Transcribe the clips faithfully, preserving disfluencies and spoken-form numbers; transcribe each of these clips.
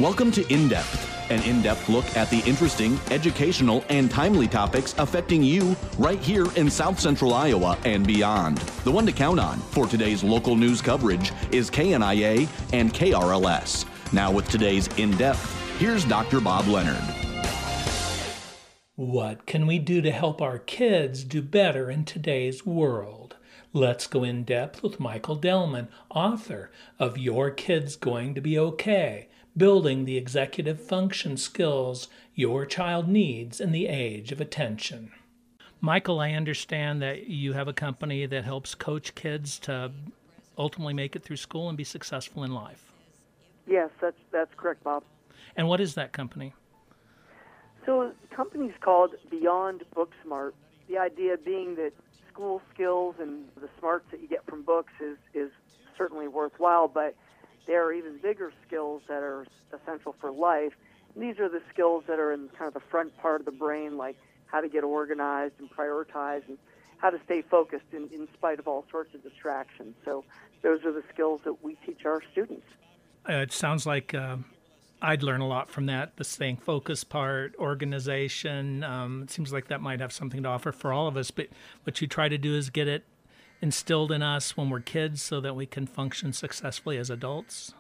Welcome to In Depth, an in-depth look at the interesting, educational, and timely topics affecting you right here in South Central Iowa and beyond. The one to count on for today's local news coverage is K N I A and K R L S. Now with today's In Depth, here's Doctor Bob Leonard. What can we do to help our kids do better in today's world? Let's go in depth with Michael Delman, author of Your Kid's Going to Be Okay, Building the Executive Function Skills Your Child Needs in the Age of Attention. Michael, I understand that you have a company that helps coach kids to ultimately make it through school and be successful in life. Yes, that's that's correct, Bob. And what is that company? So the company's called Beyond Book Smart. The idea being that school skills and the smarts that you get from books is, is certainly worthwhile, but there are even bigger skills that are essential for life. And these are the skills that are in kind of the front part of the brain, like how to get organized and prioritize and how to stay focused in, in spite of all sorts of distractions. So those are the skills that we teach our students. Uh, it sounds like uh, I'd learn a lot from that, the staying focused part, organization. Um, it seems like that might have something to offer for all of us, but what you try to do is get it instilled in us when we're kids so that we can function successfully as adults.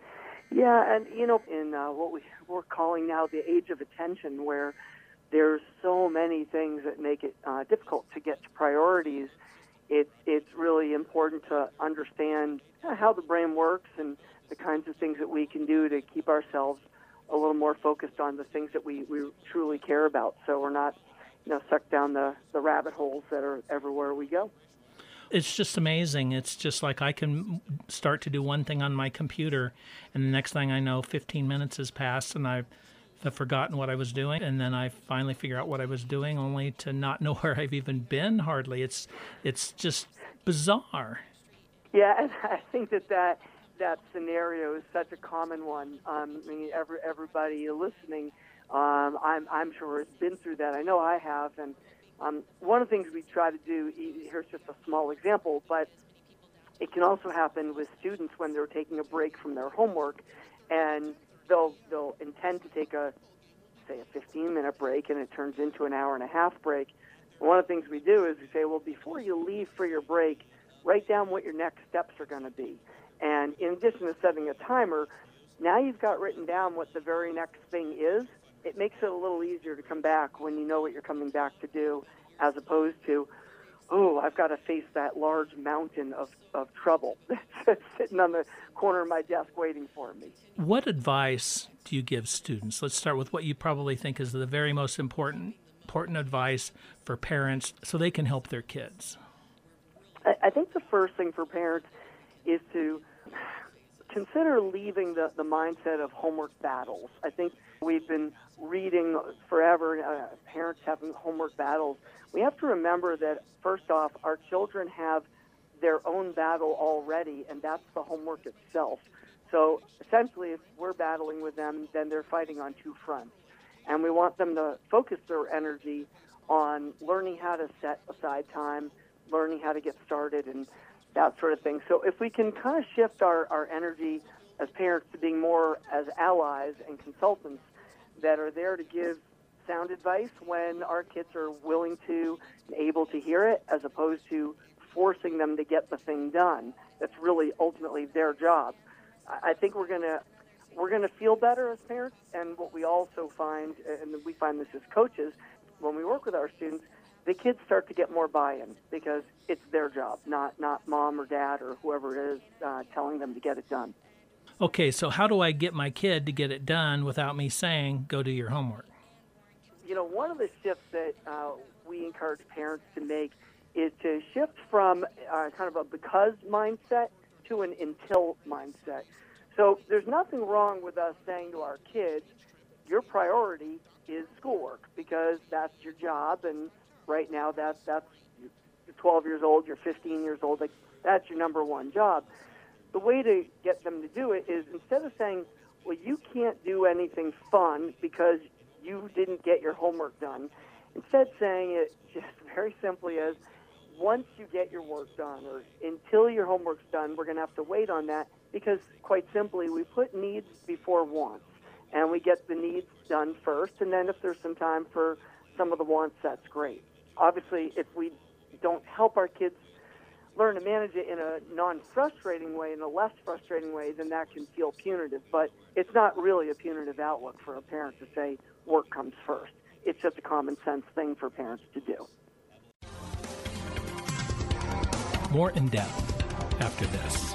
Yeah, and you know, in uh, what we, we're calling now the age of attention, where there's so many things that make it uh, difficult to get to priorities, it, it's really important to understand how the brain works and the kinds of things that we can do to keep ourselves a little more focused on the things that we, we truly care about, so we're not, you know, sucked down the, the rabbit holes that are everywhere we go. It's just amazing. It's just like I can start to do one thing on my computer, and the next thing I know, fifteen minutes has passed, and I've I've forgotten what I was doing, and then I finally figure out what I was doing, only to not know where I've even been hardly. It's it's just bizarre. Yeah, and I think that that, that scenario is such a common one. Um, I mean, every, everybody listening, um, I'm, I'm sure has been through that. I know I have, and um, one of the things we try to do, here's just a small example, but it can also happen with students when they're taking a break from their homework, and they'll they'll intend to take a, say, a fifteen-minute break, and it turns into an hour and a half break. And one of the things we do is we say, well, before you leave for your break, write down what your next steps are going to be. And in addition to setting a timer, now you've got written down what the very next thing is. It makes it a little easier to come back when you know what you're coming back to do, as opposed to, oh, I've got to face that large mountain of, of trouble that's sitting on the corner of my desk waiting for me. What advice do you give students? Let's start with what you probably think is the very most important important advice for parents so they can help their kids. I, I think the first thing for parents is to consider leaving the, the mindset of homework battles. I think we've been reading forever, uh, parents having homework battles. We have to remember that, first off, our children have their own battle already, and that's the homework itself. So essentially, if we're battling with them, then they're fighting on two fronts. And we want them to focus their energy on learning how to set aside time, learning how to get started, and that sort of thing. So if we can kind of shift our, our energy as parents to being more as allies and consultants that are there to give sound advice when our kids are willing to and able to hear it, as opposed to forcing them to get the thing done. That's really ultimately their job. I think we're going to we're going to feel better as parents, and what we also find, and we find this as coaches, when we work with our students, the kids start to get more buy-in because it's their job, not not mom or dad or whoever it is uh, telling them to get it done. Okay, so how do I get my kid to get it done without me saying, go do your homework? You know, one of the shifts that uh, we encourage parents to make is to shift from uh, kind of a because mindset to an until mindset. So there's nothing wrong with us saying to our kids, your priority is schoolwork because that's your job, and right now that's, that's you're twelve years old, you're fifteen years old, like, that's your number one job. The way to get them to do it is, instead of saying, well, you can't do anything fun because you didn't get your homework done, instead saying it just very simply as, once you get your work done, or until your homework's done, we're going to have to wait on that, because quite simply, we put needs before wants. and we get the needs done first, and then if there's some time for some of the wants, that's great. Obviously, if we don't help our kids learn to manage it in a non-frustrating way, in a less frustrating way, then that can feel punitive. But it's not really a punitive outlook for a parent to say work comes first. It's just a common sense thing for parents to do. More in depth after this.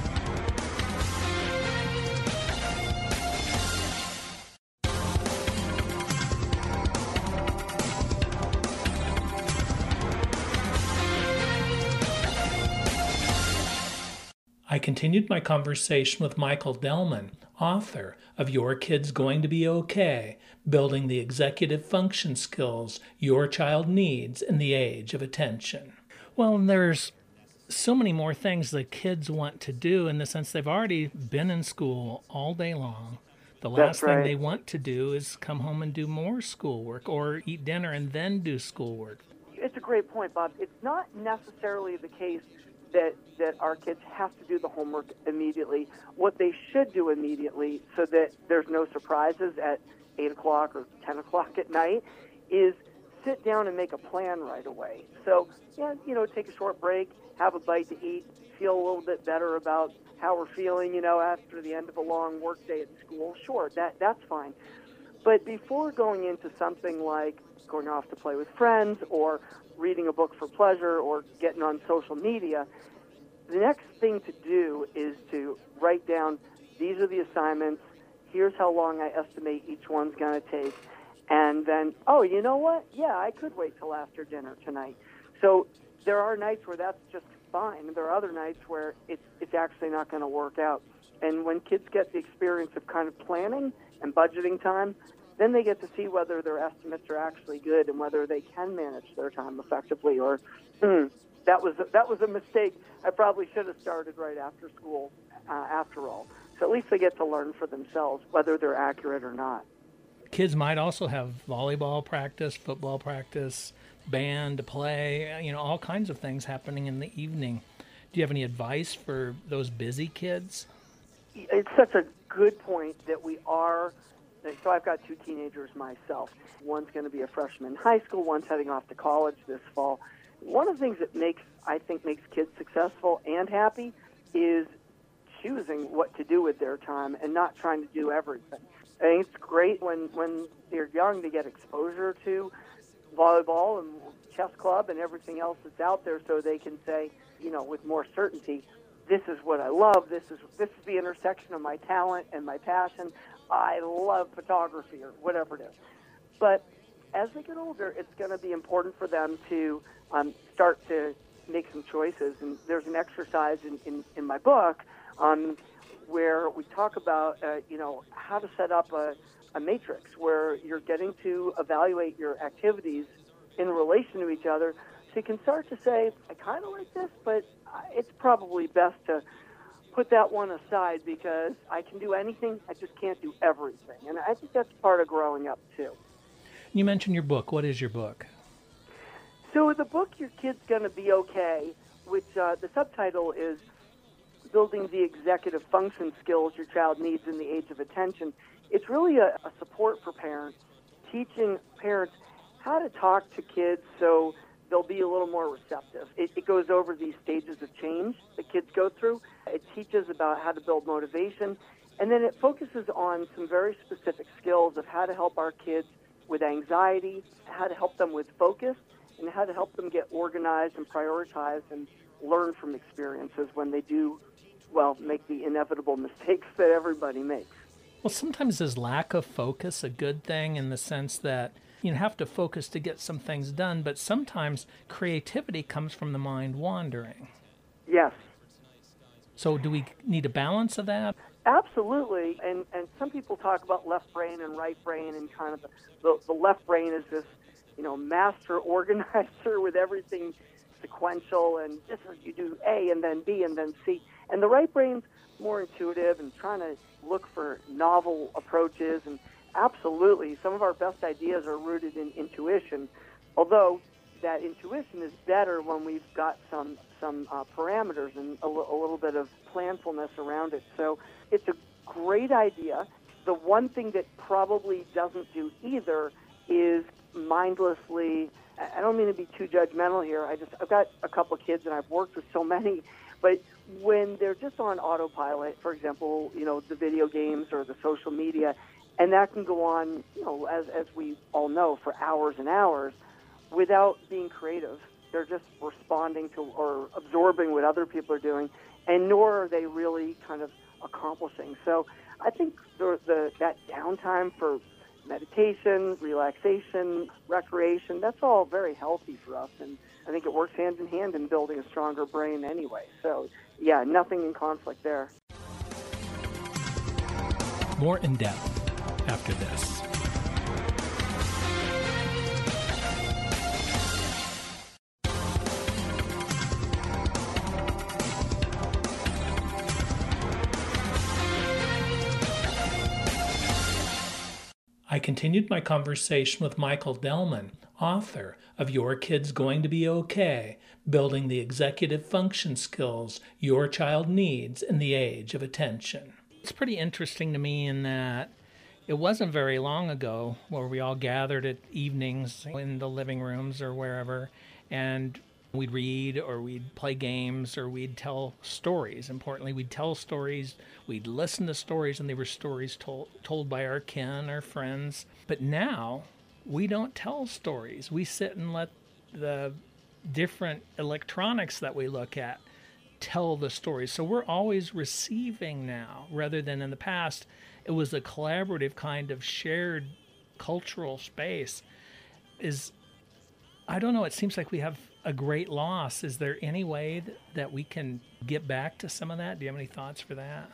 I continued my conversation with Michael Delman, author of Your Kid's Going to Be Okay, Building the Executive Function Skills Your Child Needs in the Age of Attention. Well, there's so many more things the kids want to do in the sense they've already been in school all day long. The last That's right. thing they want to do is come home and do more schoolwork or eat dinner and then do schoolwork. It's a great point, Bob. It's not necessarily the case that that our kids have to do the homework immediately. What they should do immediately, so that there's no surprises at eight o'clock or ten o'clock at night, is sit down and make a plan right away. So, yeah, you know, take a short break, have a bite to eat, feel a little bit better about how we're feeling, you know, after the end of a long work day at school. Sure, that that's fine. But before going into something like going off to play with friends or reading a book for pleasure or getting on social media, the next thing to do is to write down, these are the assignments, here's how long I estimate each one's going to take, and then, oh, you know what? Yeah, I could wait till after dinner tonight. So there are nights where that's just fine. There are other nights where it's, it's actually not going to work out. And when kids get the experience of kind of planning and budgeting time, then they get to see whether their estimates are actually good and whether they can manage their time effectively, or hmm, that was a, that was a mistake. I probably should have started right after school, uh, after all. So at least they get to learn for themselves whether they're accurate or not. Kids might also have volleyball practice, football practice, band, play, you know, all kinds of things happening in the evening. Do you have any advice for those busy kids? It's such a good point that we are. So I've got two teenagers myself. One's going to be a freshman in high school. One's heading off to college this fall. One of the things that makes, I think, makes kids successful and happy is choosing what to do with their time and not trying to do everything. I think it's great when, when they're young to get exposure to volleyball and chess club and everything else that's out there, so they can say, you know, with more certainty, this is what I love. This is this is the intersection of my talent and my passion. I love photography or whatever it is. But as they get older, it's going to be important for them to um, start to make some choices. And there's an exercise in, in, in my book um, where we talk about, uh, you know, how to set up a, a matrix where you're getting to evaluate your activities in relation to each other. So you can start to say, I kind of like this, but it's probably best to put that one aside because I can do anything, I just can't do everything. And I think that's part of growing up, too. You mentioned your book. What is your book? So the book, Your Kid's Gonna Be Okay, which uh, the subtitle is Building the Executive Function Skills Your Child Needs in the Age of Attention. It's really a, a support for parents, teaching parents how to talk to kids so they'll be a little more receptive. It, it goes over these stages of change that kids go through. It teaches about how to build motivation, and then it focuses on some very specific skills of how to help our kids with anxiety, how to help them with focus, and how to help them get organized and prioritized and learn from experiences when they do, well, make the inevitable mistakes that everybody makes. Well, sometimes is lack of focus a good thing in the sense that you have to focus to get some things done, but sometimes creativity comes from the mind wandering. Yes. So do we need a balance of that? Absolutely. And and some people talk about left brain and right brain, and kind of the, the, the left brain is this, you know, master organizer with everything sequential, and this is, you do A and then B and then C. And the right brain's more intuitive and trying to look for novel approaches. And absolutely, some of our best ideas are rooted in intuition, although that intuition is better when we've got some some uh, parameters and a, l- a little bit of planfulness around it. So it's a great idea. the one thing that probably doesn't do either is mindlessly, I don't mean to be too judgmental here. I just, I've got a couple of kids and I've worked with so many, but when they're just on autopilot, for example, you know, the video games or the social media, and that can go on, you know, as, as we all know, for hours and hours without being creative. They're just responding to or absorbing what other people are doing, and nor are they really kind of accomplishing. So I think the, the that downtime for meditation, relaxation, recreation, that's all very healthy for us, and I think it works hand in hand in building a stronger brain anyway. So, yeah, nothing in conflict there. More in depth after this. I continued my conversation with Michael Delman, author of Your Kid's Going to Be Okay, Building the Executive Function Skills Your Child Needs in the Age of Attention. It's pretty interesting to me in that it wasn't very long ago where we all gathered at evenings in the living rooms or wherever, and we'd read or we'd play games or we'd tell stories. Importantly, we'd tell stories, we'd listen to stories, and they were stories told told by our kin, our friends. But now, we don't tell stories. We sit and let the different electronics that we look at tell the stories. So we're always receiving now, rather than in the past, it was a collaborative kind of shared cultural space. Is, I don't know, it seems like we have a great loss. Is there any way that, that we can get back to some of that? Do you have any thoughts for that?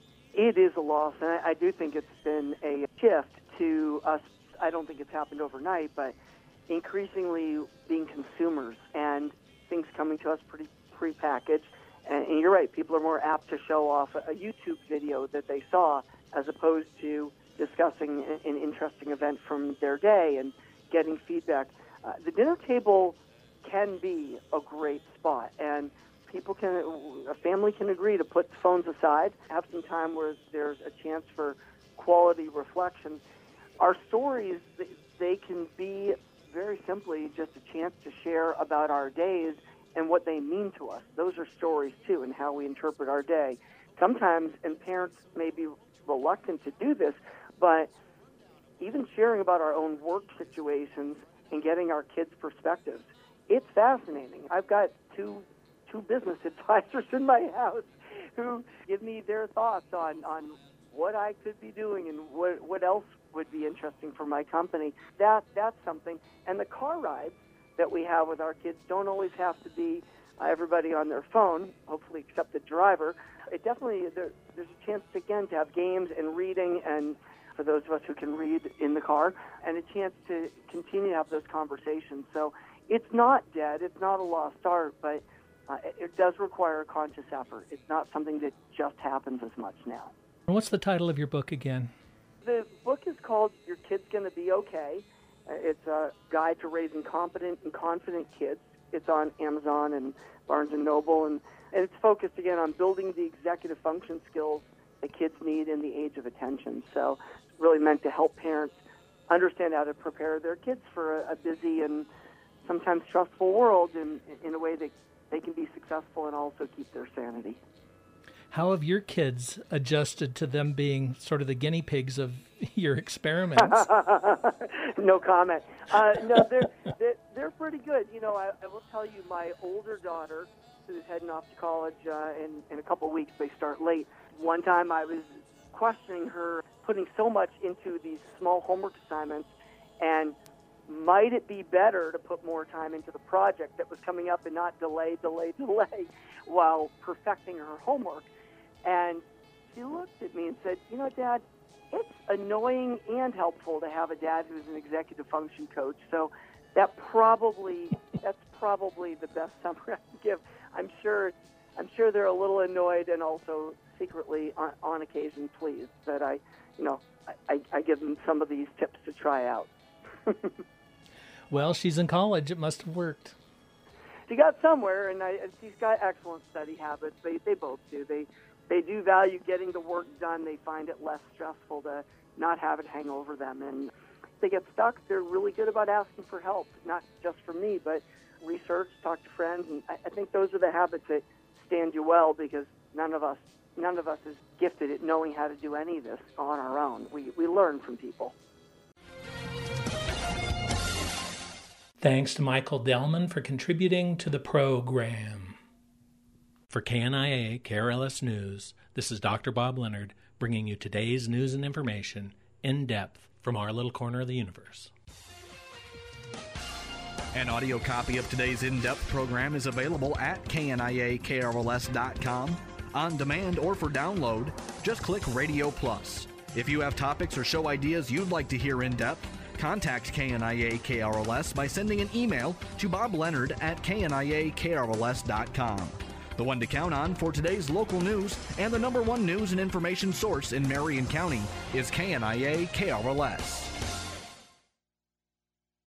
It is a loss, and I, I do think it's been a shift to us. I don't think it's happened overnight, but increasingly being consumers and things coming to us pretty prepackaged. And, and you're right, people are more apt to show off a, a YouTube video that they saw as opposed to discussing an, an interesting event from their day and getting feedback. Uh, the dinner table can be a great spot, and people can, a family can agree to put phones aside, have some time where there's a chance for quality reflection. Our stories, they can be very simply just a chance to share about our days and what they mean to us. Those are stories, too, and how we interpret our day. Sometimes, and parents may be reluctant to do this, but even sharing about our own work situations and getting our kids' perspectives, it's fascinating. I've got two two business advisors in my house who give me their thoughts on, on what I could be doing and what what else would be interesting for my company. That that's something. And the car rides that we have with our kids don't always have to be uh, everybody on their phone, hopefully except the driver. It definitely, there, there's a chance, again, to have games and reading, and for those of us who can read in the car, and a chance to continue to have those conversations. So it's not dead, it's not a lost art, but uh, it, it does require a conscious effort. It's not something that just happens as much now. And what's the title of your book again? The book is called Your Kid's Gonna Be Okay. Uh, it's a guide to raising competent and confident kids. It's on Amazon and Barnes and Noble, and, and it's focused, again, on building the executive function skills that kids need in the age of attention. So it's really meant to help parents understand how to prepare their kids for a, a busy and sometimes stressful world in, in a way that they can be successful and also keep their sanity. How have your kids adjusted to them being sort of the guinea pigs of your experiments? No comment. Uh, no, they're, they're they're pretty good. You know, I, I will tell you, my older daughter, who's heading off to college uh, in in a couple of weeks, they start late. One time, I was questioning her putting so much into these small homework assignments, and might it be better to put more time into the project that was coming up and not delay, delay, delay while perfecting her homework? And she looked at me and said, you know, Dad, it's annoying and helpful to have a dad who's an executive function coach. So that probably, that's probably the best summary I can give. I'm sure, I'm sure they're a little annoyed and also secretly, on, on occasion, pleased that I, you know, I, I give them some of these tips to try out. Well, she's in college. It must have worked. She got somewhere, and I, she's got excellent study habits. They they both do. They they do value getting the work done. They find it less stressful to not have it hang over them. And if they get stuck, they're really good about asking for help, not just from me, but research, talk to friends. And I, I think those are the habits that stand you well, because none of us none of us is gifted at knowing how to do any of this on our own. We, we learn from people. Thanks to Michael Delman for contributing to the program. For K N I A K R L S News, this is Doctor Bob Leonard bringing you today's news and information in depth from our little corner of the universe. An audio copy of today's in-depth program is available at K N I A K R L S dot com. On demand or for download, just click Radio Plus. If you have topics or show ideas you'd like to hear in depth, contact K N I A K R L S by sending an email to Bob Leonard at K N I A K R L S dot com. The one to count on for today's local news and the number one news and information source in Marion County is K N I A K R L S.